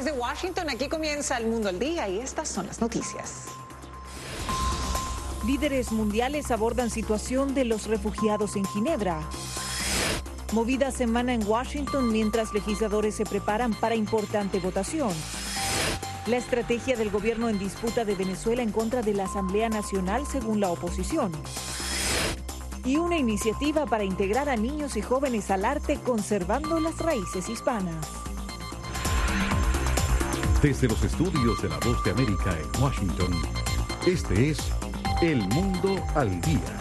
Desde Washington, aquí comienza El Mundo al Día y estas son las noticias. Líderes mundiales abordan situación de los refugiados en Ginebra. Movida semana en Washington mientras legisladores se preparan para importante votación. La estrategia del gobierno en disputa de Venezuela en contra de la Asamblea Nacional según la oposición. Y una iniciativa para integrar a niños y jóvenes al arte conservando las raíces hispanas. Desde los estudios de La Voz de América en Washington, este es El Mundo al Día.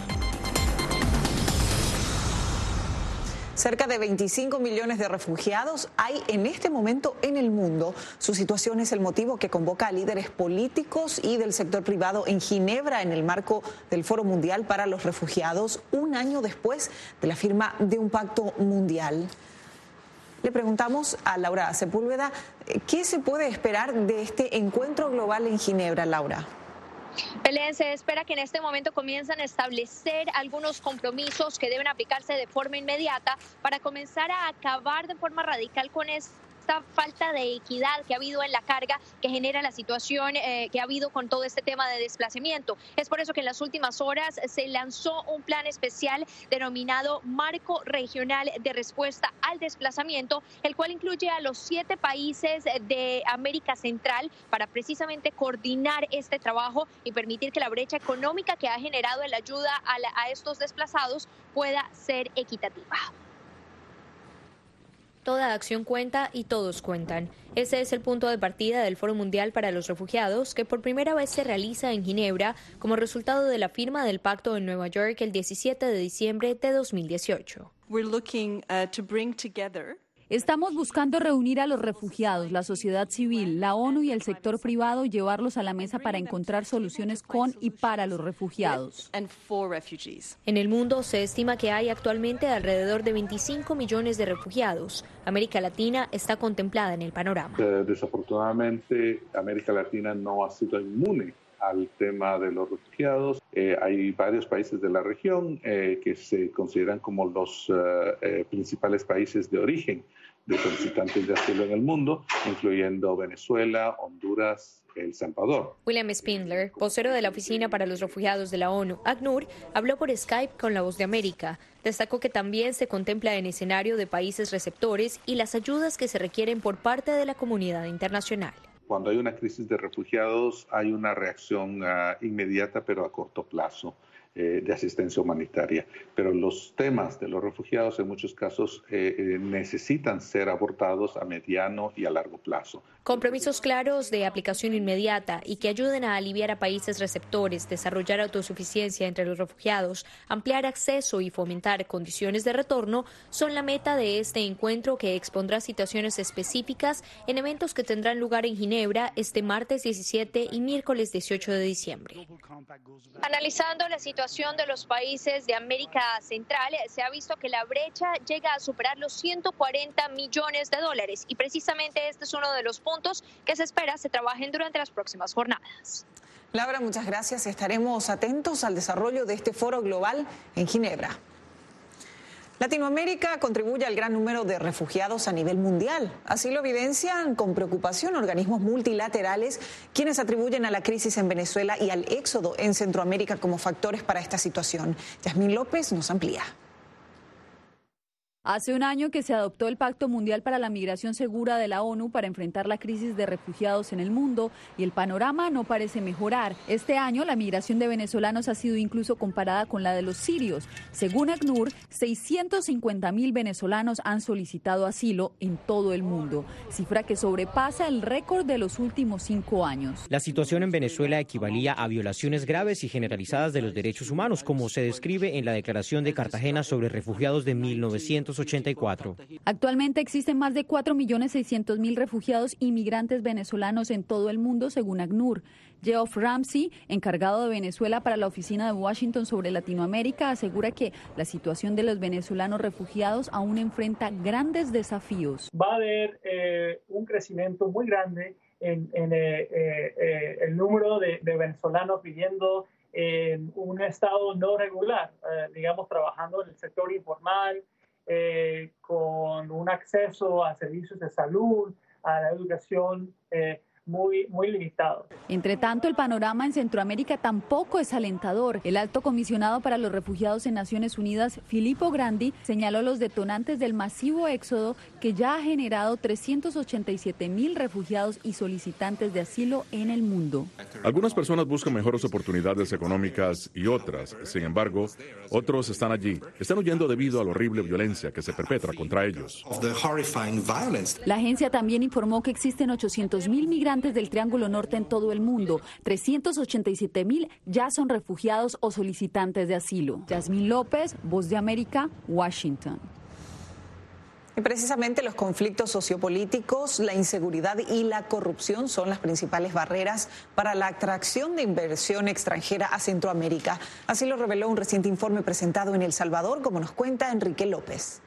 Cerca de 25 millones de refugiados hay en este momento en el mundo. Su situación es el motivo que convoca a líderes políticos y del sector privado en Ginebra en el marco del Foro Mundial para los Refugiados, un año después de la firma de un pacto mundial. Le preguntamos a Laura Sepúlveda, ¿qué se puede esperar de este encuentro global en Ginebra, Laura? Belén, se espera que en este momento comiencen a establecer algunos compromisos que deben aplicarse de forma inmediata para comenzar a acabar de forma radical con esta falta de equidad que ha habido en la carga que genera la situación que ha habido con todo este tema de desplazamiento. Es por eso que en las últimas horas se lanzó un plan especial denominado Marco Regional de Respuesta al Desplazamiento, el cual incluye a los 7 países de América Central para precisamente coordinar este trabajo y permitir que la brecha económica que ha generado la ayuda a estos desplazados pueda ser equitativa. Toda acción cuenta y todos cuentan. Ese es el punto de partida del Foro Mundial para los Refugiados, que por primera vez se realiza en Ginebra como resultado de la firma del pacto en Nueva York el 17 de diciembre de 2018. Estamos buscando reunir a los refugiados, la sociedad civil, la ONU y el sector privado y llevarlos a la mesa para encontrar soluciones con y para los refugiados. En el mundo se estima que hay actualmente alrededor de 25 millones de refugiados. América Latina está contemplada en el panorama. Desafortunadamente, América Latina no ha sido inmune al tema de los refugiados. Hay varios países de la región que se consideran como los principales países de origen de solicitantes de asilo en el mundo, incluyendo Venezuela, Honduras, El Salvador. William Spindler, vocero de la Oficina para los Refugiados de la ONU, ACNUR, habló por Skype con La Voz de América. Destacó que también se contempla en escenario de países receptores y las ayudas que se requieren por parte de la comunidad internacional. Cuando hay una crisis de refugiados, hay una reacción inmediata, pero a corto plazo, de asistencia humanitaria. Pero los temas de los refugiados en muchos casos necesitan ser abordados a mediano y a largo plazo. Compromisos claros de aplicación inmediata y que ayuden a aliviar a países receptores, desarrollar autosuficiencia entre los refugiados, ampliar acceso y fomentar condiciones de retorno son la meta de este encuentro que expondrá situaciones específicas en eventos que tendrán lugar en Ginebra este martes 17 y miércoles 18 de diciembre. Analizando la situación de los países de América Central, se ha visto que la brecha llega a superar los 140 millones de dólares y precisamente este es uno de los puntos que se espera se trabajen durante las próximas jornadas. Laura, muchas gracias. Estaremos atentos al desarrollo de este foro global en Ginebra. Latinoamérica contribuye al gran número de refugiados a nivel mundial. Así lo evidencian con preocupación organismos multilaterales, quienes atribuyen a la crisis en Venezuela y al éxodo en Centroamérica como factores para esta situación. Yasmín López nos amplía. Hace un año que se adoptó el Pacto Mundial para la Migración Segura de la ONU para enfrentar la crisis de refugiados en el mundo y el panorama no parece mejorar. Este año la migración de venezolanos ha sido incluso comparada con la de los sirios. Según ACNUR, 650.000 venezolanos han solicitado asilo en todo el mundo, cifra que sobrepasa el récord de los últimos 5 años. La situación en Venezuela equivalía a violaciones graves y generalizadas de los derechos humanos, como se describe en la Declaración de Cartagena sobre Refugiados de 1984. Actualmente existen más de 4.600.000 refugiados y migrantes venezolanos en todo el mundo, según ACNUR. Geoff Ramsey, encargado de Venezuela para la Oficina de Washington sobre Latinoamérica, asegura que la situación de los venezolanos refugiados aún enfrenta grandes desafíos. Va a haber un crecimiento muy grande en el número de venezolanos viviendo en un estado no regular, digamos, trabajando en el sector informal, con un acceso a servicios de salud, la educación muy limitado. Entre tanto, el panorama en Centroamérica tampoco es alentador. El alto comisionado para los refugiados en Naciones Unidas, Filippo Grandi, señaló los detonantes del masivo éxodo que ya ha generado 387.000 refugiados y solicitantes de asilo en el mundo. Algunas personas buscan mejores oportunidades económicas y otras, sin embargo, otros están allí. Están huyendo debido a la horrible violencia que se perpetra contra ellos. La agencia también informó que existen 800.000 migrantes del Triángulo Norte en todo el mundo. 387.000 ya son refugiados o solicitantes de asilo. Yasmín López, Voz de América, Washington. Y precisamente los conflictos sociopolíticos, la inseguridad y la corrupción son las principales barreras para la atracción de inversión extranjera a Centroamérica. Así lo reveló un reciente informe presentado en El Salvador, como nos cuenta Enrique López.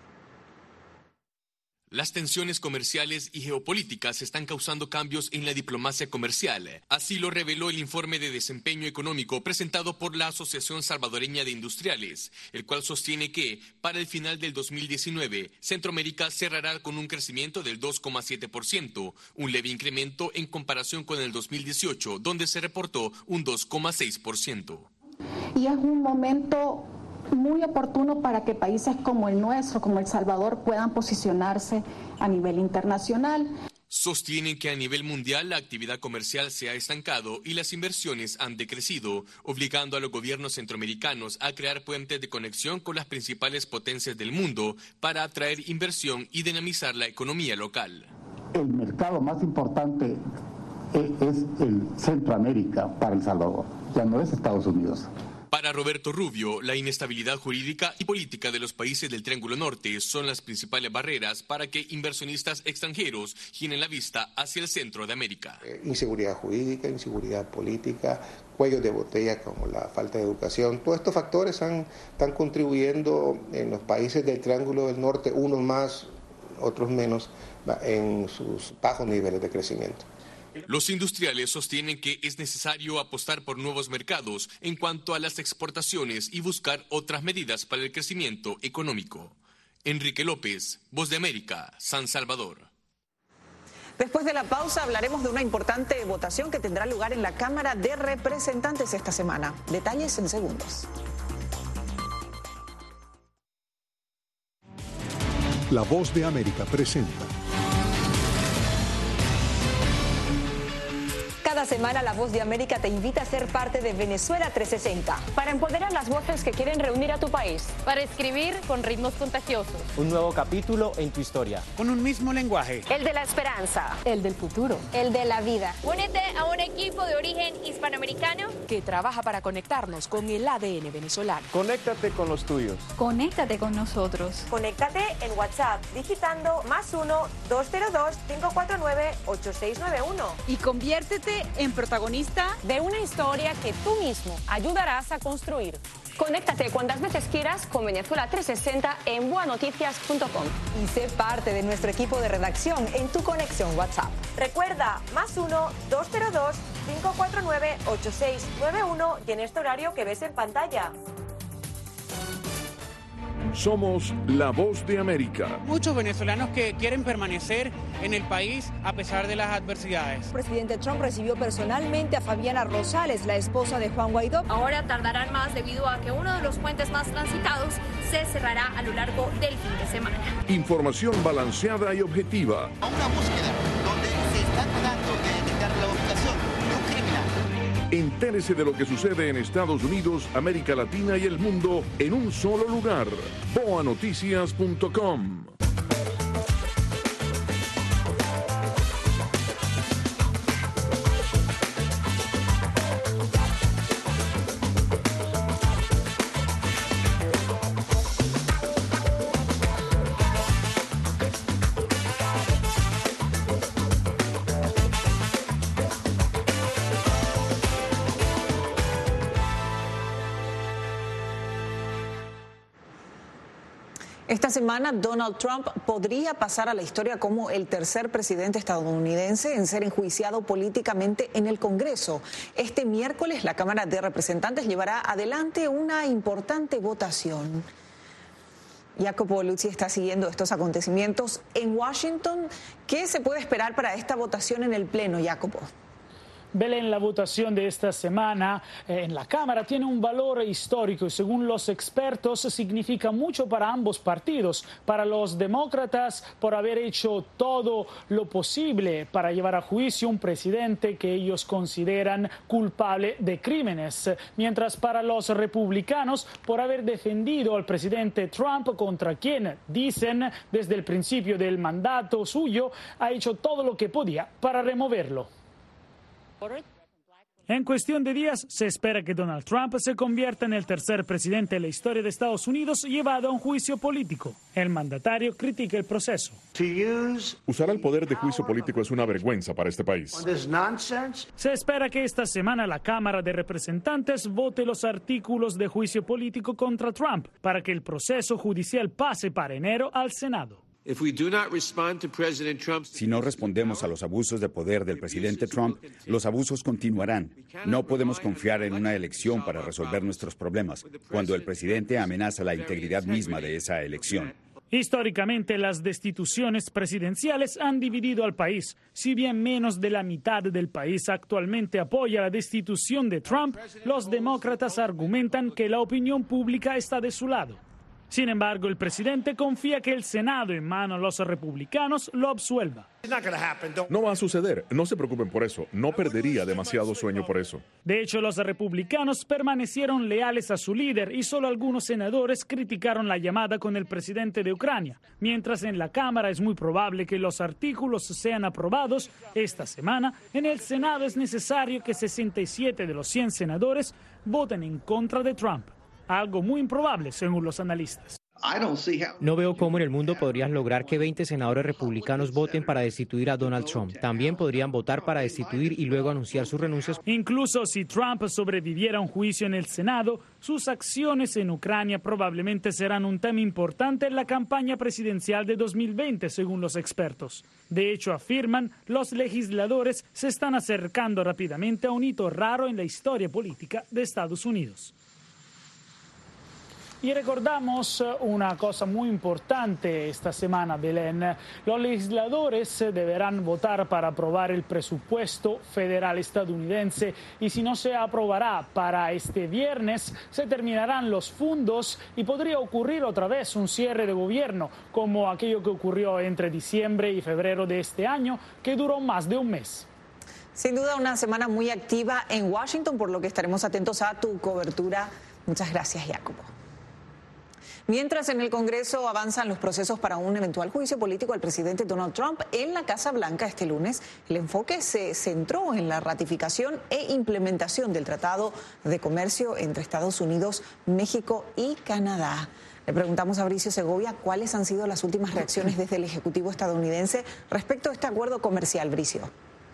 Las tensiones comerciales y geopolíticas están causando cambios en la diplomacia comercial. Así lo reveló el informe de desempeño económico presentado por la Asociación Salvadoreña de Industriales, el cual sostiene que, para el final del 2019, Centroamérica cerrará con un crecimiento del 2,7%, un leve incremento en comparación con el 2018, donde se reportó un 2,6%. Y es un momento muy oportuno para que países como el nuestro, como El Salvador, puedan posicionarse a nivel internacional. Sostienen que a nivel mundial la actividad comercial se ha estancado y las inversiones han decrecido, obligando a los gobiernos centroamericanos a crear puentes de conexión con las principales potencias del mundo para atraer inversión y dinamizar la economía local. El mercado más importante es el Centroamérica para El Salvador, ya no es Estados Unidos. Para Roberto Rubio, la inestabilidad jurídica y política de los países del Triángulo Norte son las principales barreras para que inversionistas extranjeros giren la vista hacia el centro de América. Inseguridad jurídica, inseguridad política, cuellos de botella como la falta de educación, todos estos factores están contribuyendo en los países del Triángulo del Norte, unos más, otros menos, en sus bajos niveles de crecimiento. Los industriales sostienen que es necesario apostar por nuevos mercados en cuanto a las exportaciones y buscar otras medidas para el crecimiento económico. Enrique López, Voz de América, San Salvador. Después de la pausa hablaremos de una importante votación que tendrá lugar en la Cámara de Representantes esta semana. Detalles en segundos. La Voz de América presenta. Cada semana La Voz de América te invita a ser parte de Venezuela 360. Para empoderar las voces que quieren reunir a tu país. Para escribir con ritmos contagiosos. Un nuevo capítulo en tu historia. Con un mismo lenguaje. El de la esperanza. El del futuro. El de la vida. Únete a un equipo de origen hispanoamericano que trabaja para conectarnos con el ADN venezolano. Conéctate con los tuyos. Conéctate con nosotros. Conéctate en WhatsApp digitando +1-202-549-8691. Y conviértete en protagonista de una historia que tú mismo ayudarás a construir. Conéctate cuantas veces quieras con Venezuela 360 en boanoticias.com. Y sé parte de nuestro equipo de redacción en tu conexión WhatsApp. Recuerda, +1-202-549-8691 y en este horario que ves en pantalla. Somos la Voz de América. Muchos venezolanos que quieren permanecer en el país a pesar de las adversidades. El presidente Trump recibió personalmente a Fabiana Rosales, la esposa de Juan Guaidó. Ahora tardarán más debido a que uno de los puentes más transitados se cerrará a lo largo del fin de semana. Información balanceada y objetiva. A una búsqueda donde se está tratando de detectar la ubicación de un criminal. Entérese de lo que sucede en Estados Unidos, América Latina y el mundo en un solo lugar. boanoticias.com. Esta semana Donald Trump podría pasar a la historia como el tercer presidente estadounidense en ser enjuiciado políticamente en el Congreso. Este miércoles la Cámara de Representantes llevará adelante una importante votación. Jacopo Luzzi está siguiendo estos acontecimientos en Washington. ¿Qué se puede esperar para esta votación en el Pleno, Jacopo? Belén, la votación de esta semana en la Cámara tiene un valor histórico y según los expertos significa mucho para ambos partidos. Para los demócratas por haber hecho todo lo posible para llevar a juicio un presidente que ellos consideran culpable de crímenes. Mientras para los republicanos por haber defendido al presidente Trump, contra quien dicen desde el principio del mandato suyo ha hecho todo lo que podía para removerlo. En cuestión de días, se espera que Donald Trump se convierta en el tercer presidente de la historia de Estados Unidos llevado a un juicio político. El mandatario critica el proceso. Usar el poder de juicio político es una vergüenza para este país. Se espera que esta semana la Cámara de Representantes vote los artículos de juicio político contra Trump para que el proceso judicial pase para enero al Senado. Si no respondemos a los abusos de poder del presidente Trump, los abusos continuarán. No podemos confiar en una elección para resolver nuestros problemas, cuando el presidente amenaza la integridad misma de esa elección. Históricamente, las destituciones presidenciales han dividido al país. Si bien menos de la mitad del país actualmente apoya la destitución de Trump, los demócratas argumentan que la opinión pública está de su lado. Sin embargo, el presidente confía que el Senado, en manos de los republicanos, lo absuelva. No va a suceder. No se preocupen por eso. No perdería demasiado sueño por eso. De hecho, los republicanos permanecieron leales a su líder y solo algunos senadores criticaron la llamada con el presidente de Ucrania. Mientras en la Cámara es muy probable que los artículos sean aprobados, esta semana en el Senado es necesario que 67 de los 100 senadores voten en contra de Trump. Algo muy improbable según los analistas. No veo cómo en el mundo podrías lograr que 20 senadores republicanos voten para destituir a Donald Trump. También podrían votar para destituir y luego anunciar sus renuncias. Incluso si Trump sobreviviera a un juicio en el Senado, sus acciones en Ucrania probablemente serán un tema importante en la campaña presidencial de 2020, según los expertos. De hecho, afirman, los legisladores se están acercando rápidamente a un hito raro en la historia política de Estados Unidos. Y recordamos una cosa muy importante esta semana, Belén. Los legisladores deberán votar para aprobar el presupuesto federal estadounidense y si no se aprobará para este viernes, se terminarán los fondos y podría ocurrir otra vez un cierre de gobierno, como aquello que ocurrió entre diciembre y febrero de este año, que duró más de un mes. Sin duda una semana muy activa en Washington, por lo que estaremos atentos a tu cobertura. Muchas gracias, Jacopo. Mientras en el Congreso avanzan los procesos para un eventual juicio político al presidente Donald Trump, en la Casa Blanca este lunes el enfoque se centró en la ratificación e implementación del Tratado de Comercio entre Estados Unidos, México y Canadá. Le preguntamos a Fabricio Segovia cuáles han sido las últimas reacciones desde el Ejecutivo estadounidense respecto a este acuerdo comercial, Bricio.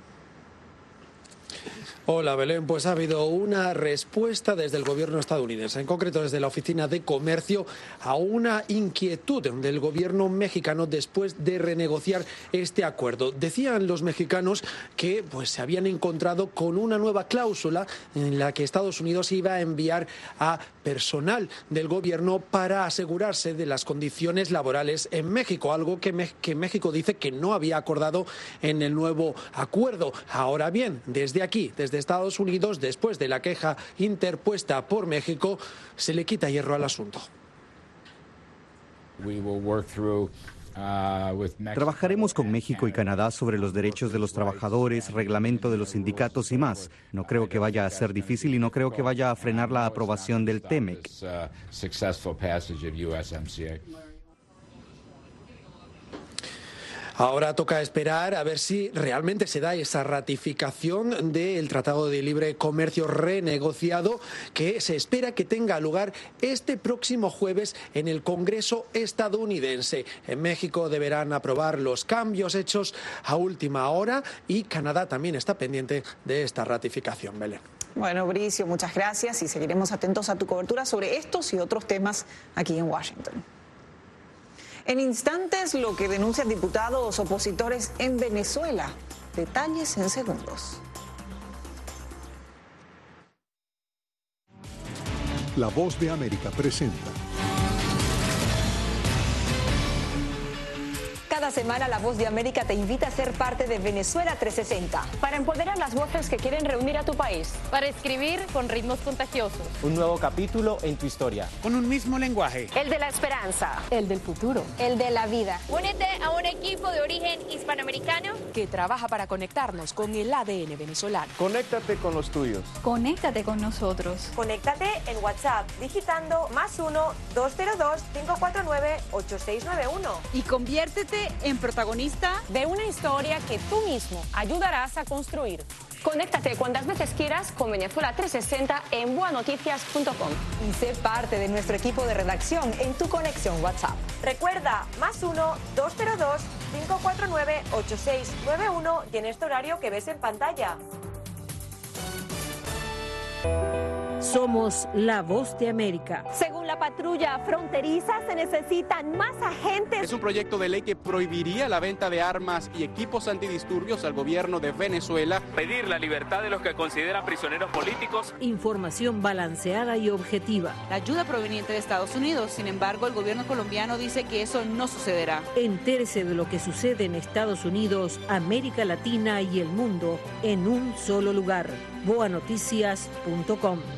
Hola Belén, pues ha habido una respuesta desde el gobierno estadounidense, en concreto desde la Oficina de Comercio, a una inquietud del gobierno mexicano después de renegociar este acuerdo. Decían los mexicanos que pues se habían encontrado con una nueva cláusula en la que Estados Unidos iba a enviar a personal del gobierno para asegurarse de las condiciones laborales en México, algo que México dice que no había acordado en el nuevo acuerdo. Ahora bien, desde aquí, desde Estados Unidos, después de la queja interpuesta por México, se le quita hierro al asunto. Trabajaremos con México y Canadá sobre los derechos de los trabajadores, reglamento de los sindicatos y más. No creo que vaya a ser difícil y no creo que vaya a frenar la aprobación del TEMEC. Ahora toca esperar a ver si realmente se da esa ratificación del Tratado de Libre Comercio renegociado que se espera que tenga lugar este próximo jueves en el Congreso estadounidense. En México deberán aprobar los cambios hechos a última hora y Canadá también está pendiente de esta ratificación. Belén. Bueno, Bricio, muchas gracias y seguiremos atentos a tu cobertura sobre estos y otros temas aquí en Washington. En instantes, lo que denuncian diputados opositores en Venezuela. Detalles en segundos. La Voz de América presenta Esta semana La Voz de América te invita a ser parte de Venezuela 360. Para empoderar las voces que quieren reunir a tu país. Para escribir con ritmos contagiosos. Un nuevo capítulo en tu historia. Con un mismo lenguaje. El de la esperanza. El del futuro. El de la vida. Únete a un equipo de origen hispanoamericano que trabaja para conectarnos con el ADN venezolano. Conéctate con los tuyos. Conéctate con nosotros. Conéctate en WhatsApp digitando +1-202-549-8691. Y conviértete en protagonista De una historia que tú mismo ayudarás a construir. Conéctate cuantas veces quieras con Venezuela 360 en buenoticias.com. Y sé parte de nuestro equipo de redacción en tu conexión WhatsApp. Recuerda, +1-202-549-8691 y en este horario que ves en pantalla. Somos la voz de América. Según la patrulla fronteriza, se necesitan más agentes. Es un proyecto de ley que prohibiría la venta de armas y equipos antidisturbios al gobierno de Venezuela. Pedir la libertad de los que consideran prisioneros políticos. Información balanceada y objetiva. la ayuda proveniente de Estados Unidos. Sin embargo, el gobierno colombiano dice que eso no sucederá. Entérese de lo que sucede en Estados Unidos, América Latina y el mundo en un solo lugar. Boanoticias.com.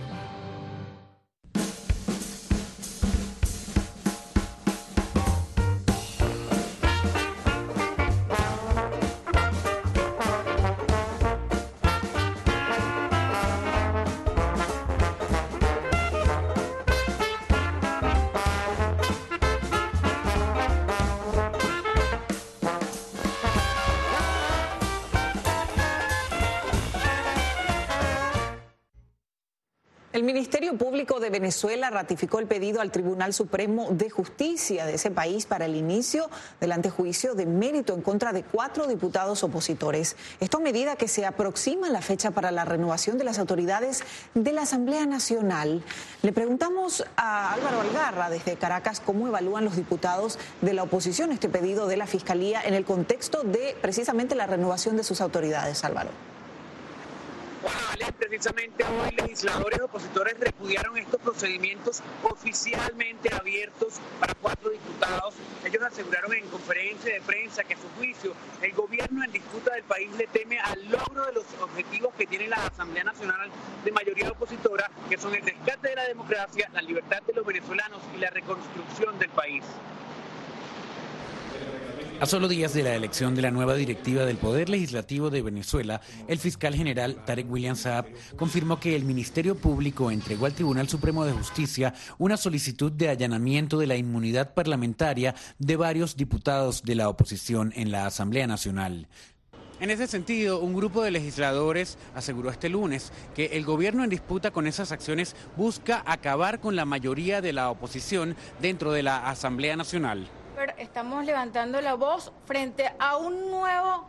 El Ministerio Público de Venezuela ratificó el pedido al Tribunal Supremo de Justicia de ese país para el inicio del antejuicio de mérito en contra de 4 diputados opositores. Esto a medida que se aproxima la fecha para la renovación de las autoridades de la Asamblea Nacional. Le preguntamos a Álvaro Algarra desde Caracas cómo evalúan los diputados de la oposición este pedido de la Fiscalía en el contexto de precisamente la renovación de sus autoridades. Álvaro. Bueno, precisamente hoy legisladores opositores repudiaron estos procedimientos oficialmente abiertos para 4 diputados. Ellos aseguraron en conferencia de prensa que a su juicio el gobierno en disputa del país le teme al logro de los objetivos que tiene la Asamblea Nacional de mayoría opositora, que son el rescate de la democracia, la libertad de los venezolanos y la reconstrucción del país. A solo días de la elección de la nueva directiva del Poder Legislativo de Venezuela, el fiscal general Tarek William Saab confirmó que el Ministerio Público entregó al Tribunal Supremo de Justicia una solicitud de allanamiento de la inmunidad parlamentaria de varios diputados de la oposición en la Asamblea Nacional. En ese sentido, un grupo de legisladores aseguró este lunes que el gobierno en disputa con esas acciones busca acabar con la mayoría de la oposición dentro de la Asamblea Nacional. Estamos levantando la voz frente a un nuevo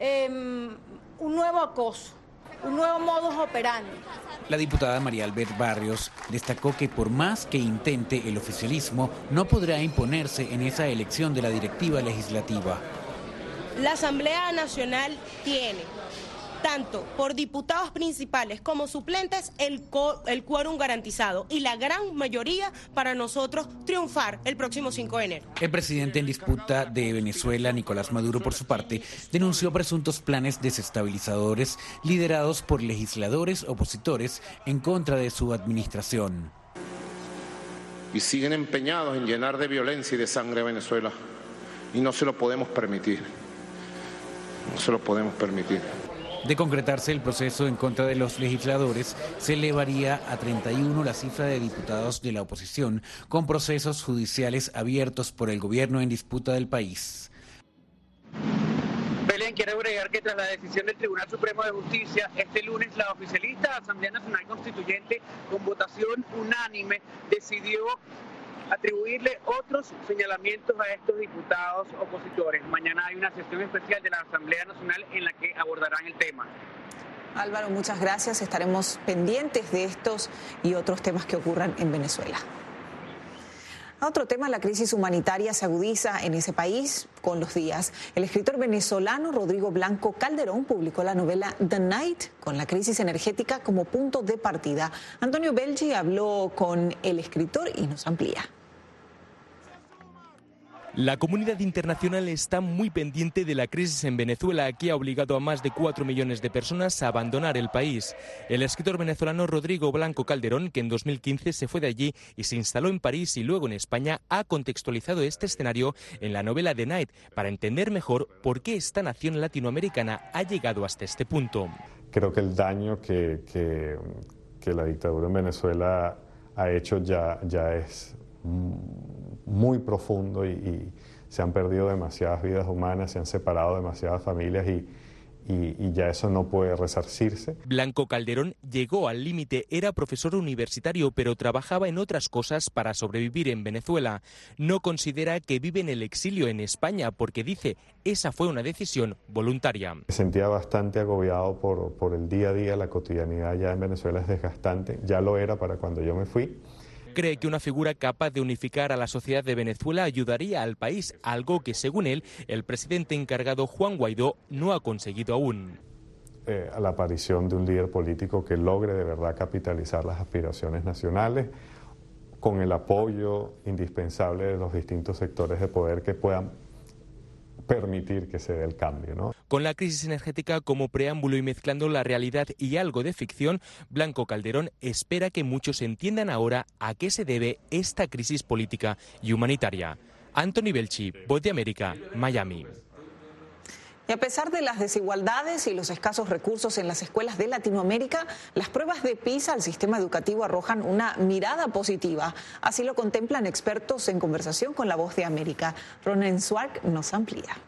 acoso, un nuevo modus operandi. La diputada María Albert Barrios destacó que por más que intente el oficialismo, no podrá imponerse en esa elección de la directiva legislativa. La Asamblea Nacional tiene, tanto por diputados principales como suplentes, el quórum garantizado y la gran mayoría para nosotros triunfar el próximo 5 de enero. El presidente en disputa de Venezuela, Nicolás Maduro, por su parte, denunció presuntos planes desestabilizadores liderados por legisladores opositores en contra de su administración. Y siguen empeñados en llenar de violencia y de sangre a Venezuela. Y no se lo podemos permitir. No se lo podemos permitir. De concretarse el proceso en contra de los legisladores, se elevaría a 31 la cifra de diputados de la oposición con procesos judiciales abiertos por el gobierno en disputa del país. Belén, quiere agregar que tras la decisión del Tribunal Supremo de Justicia, este lunes la oficialista Asamblea Nacional Constituyente, con votación unánime, decidió atribuirle otros señalamientos a estos diputados opositores. Mañana hay una sesión especial de la Asamblea Nacional en la que abordarán el tema. Álvaro, muchas gracias. Estaremos pendientes de estos y otros temas que ocurran en Venezuela. Otro tema, la crisis humanitaria se agudiza en ese país con los días. El escritor venezolano Rodrigo Blanco Calderón publicó la novela The Night con la crisis energética como punto de partida. Antonio Belgi habló con el escritor y nos amplía. La comunidad internacional está muy pendiente de la crisis en Venezuela, que ha obligado a más de 4 millones de personas a abandonar el país. El escritor venezolano Rodrigo Blanco Calderón, que en 2015 se fue de allí y se instaló en París y luego en España, ha contextualizado este escenario en la novela The Night para entender mejor por qué esta nación latinoamericana ha llegado hasta este punto. Creo que el daño que la dictadura en Venezuela ha hecho ya es muy profundo y se han perdido demasiadas vidas humanas, se han separado demasiadas familias y ya eso no puede resarcirse. Blanco Calderón llegó al límite, era profesor universitario, pero trabajaba en otras cosas para sobrevivir en Venezuela. No considera que vive en el exilio en España porque dice esa fue una decisión voluntaria. Me sentía bastante agobiado por el día a día, la cotidianidad ya en Venezuela es desgastante, ya lo era para cuando yo me fui. Cree que una figura capaz de unificar a la sociedad de Venezuela ayudaría al país, algo que, según él, el presidente encargado Juan Guaidó no ha conseguido aún. A la aparición de un líder político que logre de verdad capitalizar las aspiraciones nacionales con el apoyo indispensable de los distintos sectores de poder que puedan permitir que se dé el cambio, ¿no? Con la crisis energética como preámbulo y mezclando la realidad y algo de ficción, Blanco Calderón espera que muchos entiendan ahora a qué se debe esta crisis política y humanitaria. Anthony Belchi, Voz de América, Miami. Y a pesar de las desigualdades y los escasos recursos en las escuelas de Latinoamérica, las pruebas de PISA al sistema educativo arrojan una mirada positiva. Así lo contemplan expertos en conversación con La Voz de América. Ronen Swark nos amplía.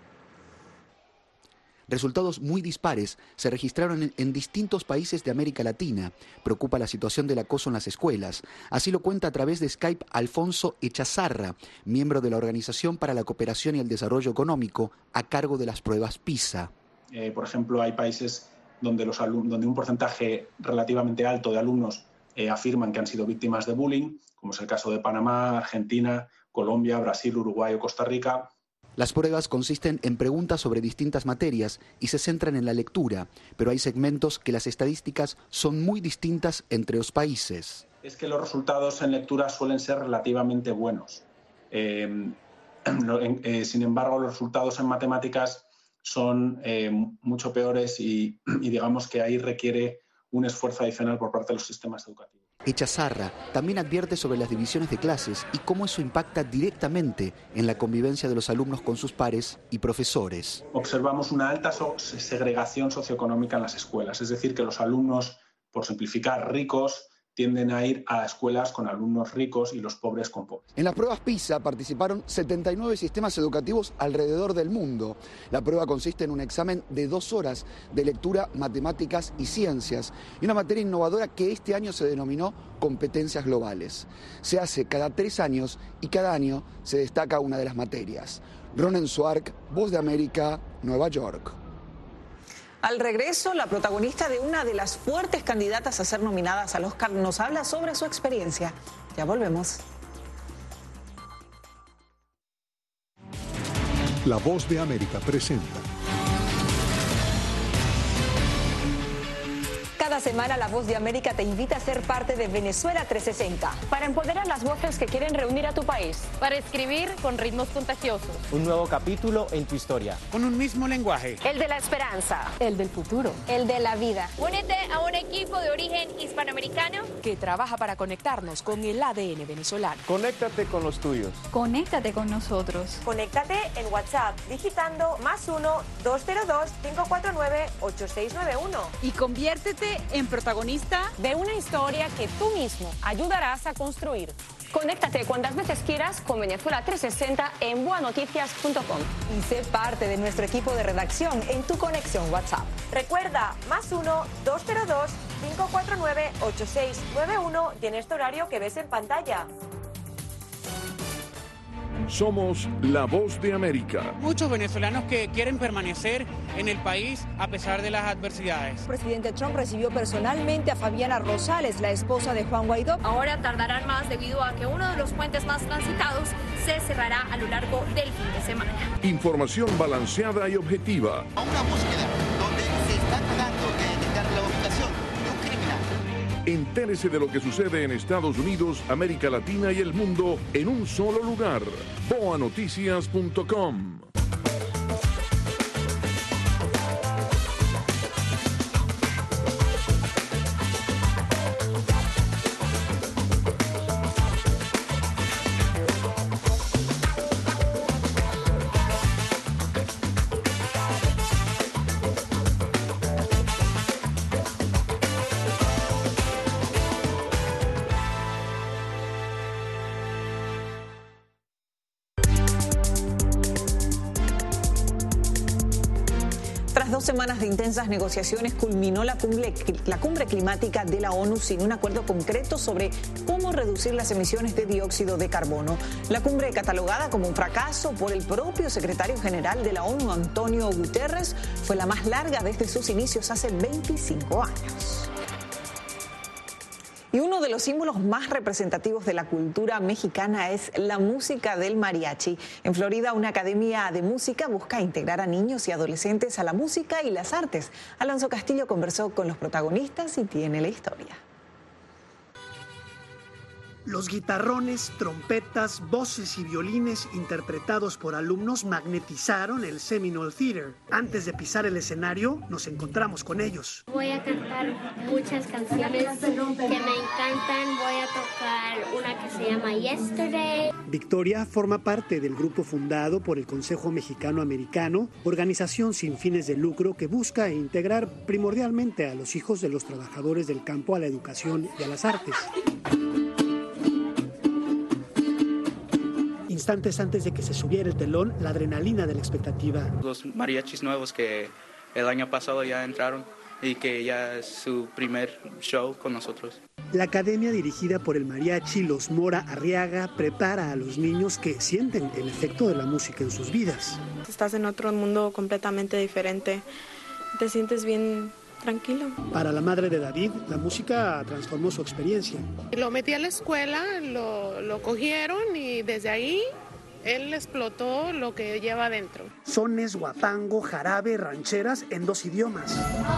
Resultados muy dispares se registraron en distintos países de América Latina. Preocupa la situación del acoso en las escuelas. Así lo cuenta a través de Skype Alfonso Echazarra, miembro de la Organización para la Cooperación y el Desarrollo Económico, a cargo de las pruebas PISA. Por ejemplo, hay países donde un porcentaje relativamente alto de alumnos afirman que han sido víctimas de bullying, como es el caso de Panamá, Argentina, Colombia, Brasil, Uruguay o Costa Rica. Las pruebas consisten en preguntas sobre distintas materias y se centran en la lectura, pero hay segmentos que las estadísticas son muy distintas entre los países. Es que los resultados en lectura suelen ser relativamente buenos. Sin embargo, los resultados en matemáticas son mucho peores y digamos que ahí requiere un esfuerzo adicional por parte de los sistemas educativos. Echazarra también advierte sobre las divisiones de clases y cómo eso impacta directamente en la convivencia de los alumnos con sus pares y profesores. Observamos una alta segregación socioeconómica en las escuelas, es decir, que los alumnos, por simplificar, ricos, tienden a ir a escuelas con alumnos ricos y los pobres con pobres. En las pruebas PISA participaron 79 sistemas educativos alrededor del mundo. La prueba consiste en un examen de 2 horas de lectura, matemáticas y ciencias, y una materia innovadora que este año se denominó competencias globales. Se hace cada 3 años y cada año se destaca una de las materias. Ronen Swark, Voz de América, Nueva York. Al regreso, la protagonista de una de las fuertes candidatas a ser nominadas al Oscar nos habla sobre su experiencia. Ya volvemos. La Voz de América presenta. Cada semana La Voz de América te invita a ser parte de Venezuela 360. Para empoderar las voces que quieren reunir a tu país. Para escribir con ritmos contagiosos. Un nuevo capítulo en tu historia. Con un mismo lenguaje. El de la esperanza. El del futuro. El de la vida. Únete a un equipo de origen hispanoamericano que trabaja para conectarnos con el ADN venezolano. Conéctate con los tuyos. Conéctate con nosotros. Conéctate en WhatsApp digitando +1 202 549 8691. Y conviértete en protagonista de una historia que tú mismo ayudarás a construir. Conéctate cuantas veces quieras con Venezuela 360 en boanoticias.com. Y sé parte de nuestro equipo de redacción en tu conexión WhatsApp. Recuerda, +1 202 549 8691 y en este horario que ves en pantalla. Somos La Voz de América. Muchos venezolanos que quieren permanecer en el país a pesar de las adversidades. El presidente Trump recibió personalmente a Fabiana Rosales, la esposa de Juan Guaidó. Ahora tardarán más debido a que uno de los puentes más transitados se cerrará a lo largo del fin de semana. Información balanceada y objetiva. A una búsqueda donde se está tratando de detectar la ubicación de un criminal. Entérese de lo que sucede en Estados Unidos, América Latina y el mundo en un solo lugar. boanoticias.com. Tras 2 semanas de intensas negociaciones, culminó la cumbre climática de la ONU sin un acuerdo concreto sobre cómo reducir las emisiones de dióxido de carbono. La cumbre, catalogada como un fracaso por el propio secretario general de la ONU, Antonio Guterres, fue la más larga desde sus inicios hace 25 años. Y uno de los símbolos más representativos de la cultura mexicana es la música del mariachi. En Florida, una academia de música busca integrar a niños y adolescentes a la música y las artes. Alonso Castillo conversó con los protagonistas y tiene la historia. Los guitarrones, trompetas, voces y violines interpretados por alumnos magnetizaron el Seminole Theater. Antes de pisar el escenario, nos encontramos con ellos. Voy a cantar muchas canciones que me encantan. Voy a tocar una que se llama Yesterday. Victoria forma parte del grupo fundado por el Consejo Mexicano Americano, organización sin fines de lucro que busca integrar primordialmente a los hijos de los trabajadores del campo a la educación y a las artes. Instantes antes de que se subiera el telón, la adrenalina de la expectativa. Los mariachis nuevos que el año pasado ya entraron y que ya es su primer show con nosotros. La academia dirigida por el mariachi Los Mora Arriaga prepara a los niños que sienten el efecto de la música en sus vidas. Estás en otro mundo completamente diferente, te sientes bien tranquilo. Para la madre de David, la música transformó su experiencia. Lo metí a la escuela, lo cogieron y desde ahí él explotó lo que lleva adentro. Sones, guapango, jarabe, rancheras en 2 idiomas.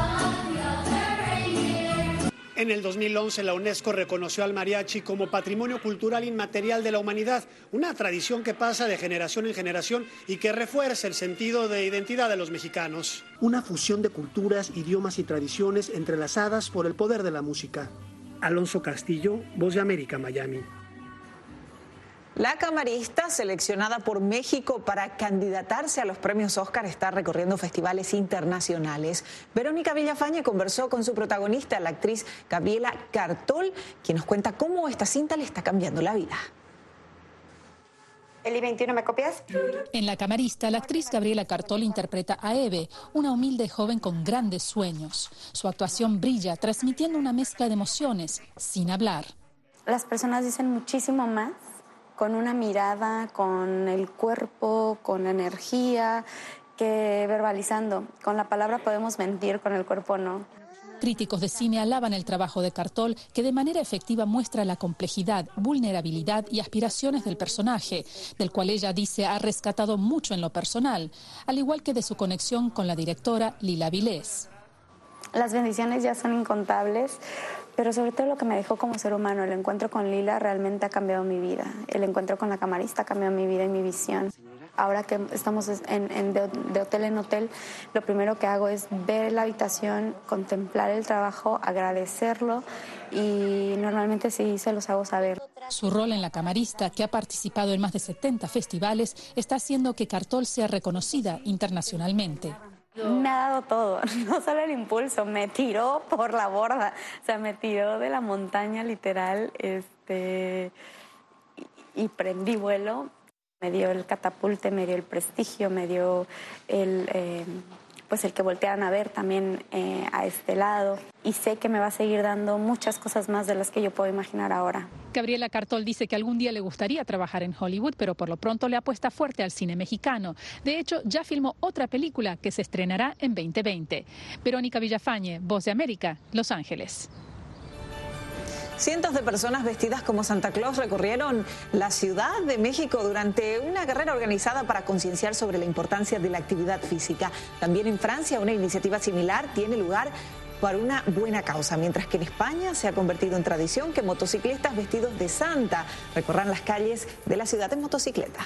En el 2011, la UNESCO reconoció al mariachi como Patrimonio Cultural Inmaterial de la Humanidad, una tradición que pasa de generación en generación y que refuerza el sentido de identidad de los mexicanos. Una fusión de culturas, idiomas y tradiciones entrelazadas por el poder de la música. Alonso Castillo, Voz de América, Miami. La camarista, seleccionada por México para candidatarse a los premios Oscar, está recorriendo festivales internacionales. Verónica Villafañe conversó con su protagonista, la actriz Gabriela Cartol, quien nos cuenta cómo esta cinta le está cambiando la vida. Eli 21, ¿me copias? En La camarista, la actriz Gabriela Cartol interpreta a Eve, una humilde joven con grandes sueños. Su actuación brilla, transmitiendo una mezcla de emociones, sin hablar. Las personas dicen muchísimo más con una mirada, con el cuerpo, con la energía, que verbalizando. Con la palabra podemos mentir, con el cuerpo no. Críticos de cine alaban el trabajo de Cartol, que de manera efectiva muestra la complejidad, vulnerabilidad y aspiraciones del personaje, del cual ella dice ha rescatado mucho en lo personal, al igual que de su conexión con la directora Lila Vilés. Las bendiciones ya son incontables, pero sobre todo lo que me dejó como ser humano. El encuentro con Lila realmente ha cambiado mi vida. El encuentro con la camarista ha cambiado mi vida y mi visión. Ahora que estamos de hotel en hotel, lo primero que hago es ver la habitación, contemplar el trabajo, agradecerlo y normalmente sí se los hago saber. Su rol en La camarista, que ha participado en más de 70 festivales, está haciendo que Cartol sea reconocida internacionalmente. Me ha dado todo, no solo el impulso, me tiró por la borda, o sea, me tiró de la montaña literal, y prendí vuelo. Me dio el catapulte, me dio el prestigio, me dio el que voltearan a ver también a este lado. Y sé que me va a seguir dando muchas cosas más de las que yo puedo imaginar ahora. Gabriela Cartol dice que algún día le gustaría trabajar en Hollywood, pero por lo pronto le apuesta fuerte al cine mexicano. De hecho, ya filmó otra película que se estrenará en 2020. Verónica Villafañe, Voz de América, Los Ángeles. Cientos de personas vestidas como Santa Claus recorrieron la Ciudad de México durante una carrera organizada para concienciar sobre la importancia de la actividad física. También en Francia, una iniciativa similar tiene lugar para una buena causa, mientras que en España se ha convertido en tradición que motociclistas vestidos de santa recorran las calles de la ciudad en motocicleta.